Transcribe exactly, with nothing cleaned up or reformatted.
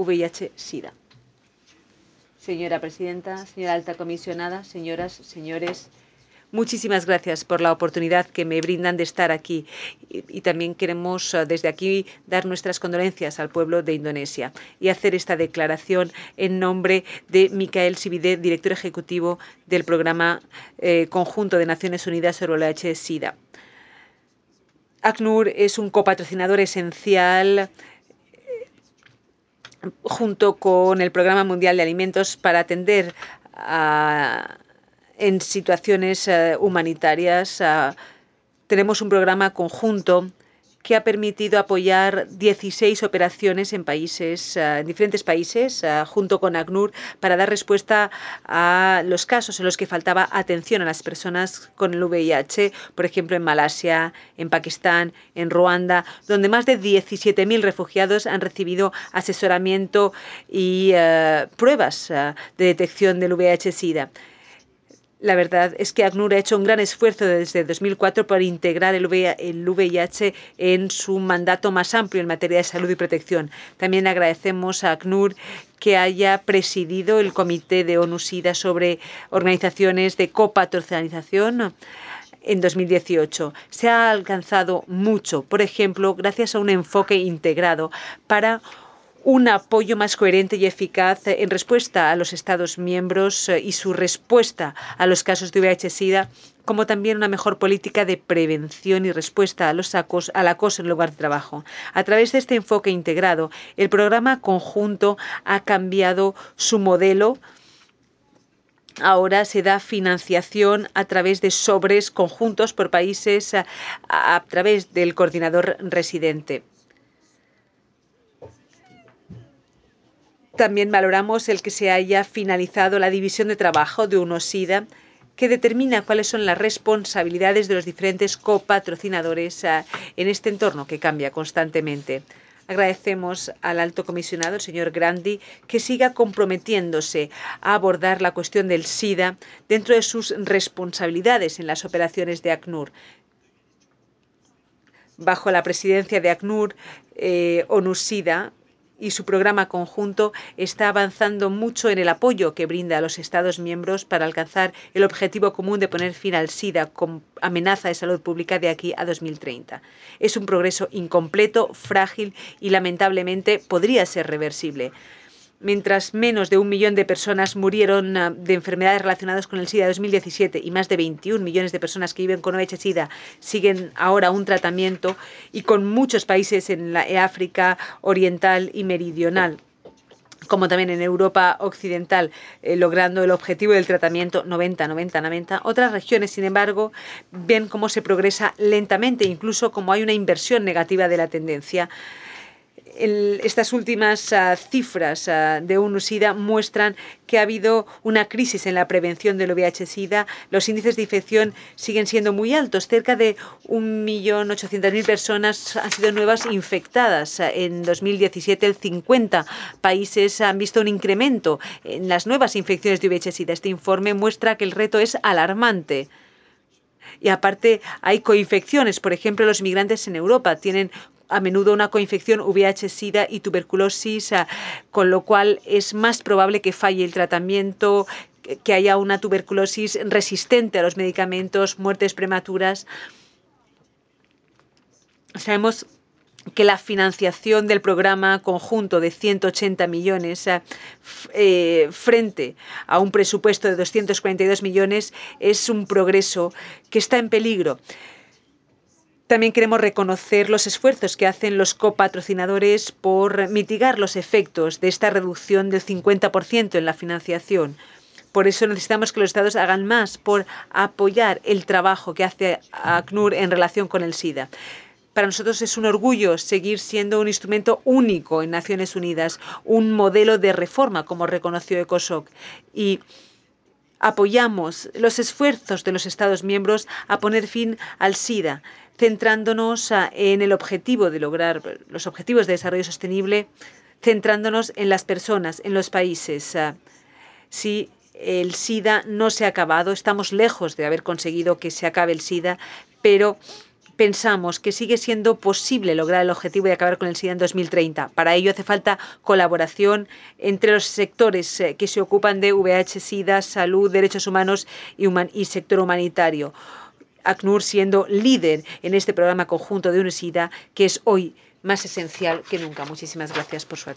V I H-Sida. Señora presidenta, señora alta comisionada, señoras, señores, muchísimas gracias por la oportunidad que me brindan de estar aquí. Y, y también queremos desde aquí dar nuestras condolencias al pueblo de Indonesia y hacer esta declaración en nombre de Michael Sibide, director ejecutivo del Programa eh, Conjunto de Naciones Unidas sobre el V I H-Sida. ACNUR es un copatrocinador esencial junto con el Programa Mundial de Alimentos para atender a, en situaciones uh, humanitarias. Uh, tenemos un programa conjunto que ha permitido apoyar dieciséis operaciones en países, uh, en diferentes países, uh, junto con ACNUR, para dar respuesta a los casos en los que faltaba atención a las personas con el V I H, por ejemplo, en Malasia, en Pakistán, en Ruanda, donde más de diecisiete mil refugiados han recibido asesoramiento y uh, pruebas uh, de detección del V I H-Sida. La verdad es que ACNUR ha hecho un gran esfuerzo desde dos mil cuatro por integrar el V I H en su mandato más amplio en materia de salud y protección. También agradecemos a ACNUR que haya presidido el Comité de ONU-SIDA sobre organizaciones de copatrocinización en dos mil dieciocho. Se ha alcanzado mucho, por ejemplo, gracias a un enfoque integrado para un apoyo más coherente y eficaz en respuesta a los Estados miembros y su respuesta a los casos de V I H-Sida, como también una mejor política de prevención y respuesta a los acos, al acoso en el lugar de trabajo. A través de este enfoque integrado, el programa conjunto ha cambiado su modelo. Ahora se da financiación a través de sobres conjuntos por países a, a, a través del coordinador residente. También valoramos el que se haya finalizado la división de trabajo de UNOSIDA, que determina cuáles son las responsabilidades de los diferentes copatrocinadores uh, en este entorno que cambia constantemente. Agradecemos al alto comisionado, el señor Grandi, que siga comprometiéndose a abordar la cuestión del SIDA dentro de sus responsabilidades en las operaciones de ACNUR. Bajo la presidencia de ACNUR, eh, ONU-SIDA y su programa conjunto está avanzando mucho en el apoyo que brinda a los Estados miembros para alcanzar el objetivo común de poner fin al SIDA como amenaza de salud pública de aquí a dos mil treinta. Es un progreso incompleto, frágil y lamentablemente podría ser reversible. Mientras menos de un millón de personas murieron de enfermedades relacionadas con el SIDA en dos mil diecisiete y más de veintiún millones de personas que viven con V I H-Sida siguen ahora un tratamiento, y con muchos países en la África Oriental y Meridional, como también en Europa Occidental, eh, logrando el objetivo del tratamiento noventa noventa noventa. Otras regiones, sin embargo, ven cómo se progresa lentamente, incluso como hay una inversión negativa de la tendencia. El, estas últimas uh, cifras uh, de UNOSIDA muestran que ha habido una crisis en la prevención del V I H-Sida. Los índices de infección siguen siendo muy altos. Cerca de un millón ochocientas mil personas han sido nuevas infectadas. En dos mil diecisiete, el cincuenta países han visto un incremento en las nuevas infecciones de V I H-Sida. Este informe muestra que el reto es alarmante. Y aparte hay coinfecciones. Por ejemplo, los migrantes en Europa tienen a menudo una coinfección V I H-Sida y tuberculosis, uh, con lo cual es más probable que falle el tratamiento, que haya una tuberculosis resistente a los medicamentos, muertes prematuras. Sabemos que la financiación del programa conjunto de ciento ochenta millones eh, frente a un presupuesto de doscientos cuarenta y dos millones es un progreso que está en peligro. También queremos reconocer los esfuerzos que hacen los copatrocinadores por mitigar los efectos de esta reducción del cincuenta por ciento en la financiación. Por eso necesitamos que los Estados hagan más por apoyar el trabajo que hace ACNUR en relación con el SIDA. Para nosotros es un orgullo seguir siendo un instrumento único en Naciones Unidas, un modelo de reforma, como reconoció ECOSOC. Y apoyamos los esfuerzos de los Estados miembros a poner fin al SIDA, centrándonos en el objetivo de lograr los objetivos de desarrollo sostenible, centrándonos en las personas, en los países. Si el SIDA no se ha acabado, estamos lejos de haber conseguido que se acabe el SIDA, pero pensamos que sigue siendo posible lograr el objetivo de acabar con el SIDA en dos mil treinta. Para ello hace falta colaboración entre los sectores que se ocupan de V I H, SIDA, salud, derechos humanos y, human y sector humanitario. ACNUR siendo líder en este programa conjunto de U N O SIDA, que es hoy más esencial que nunca. Muchísimas gracias por su atención.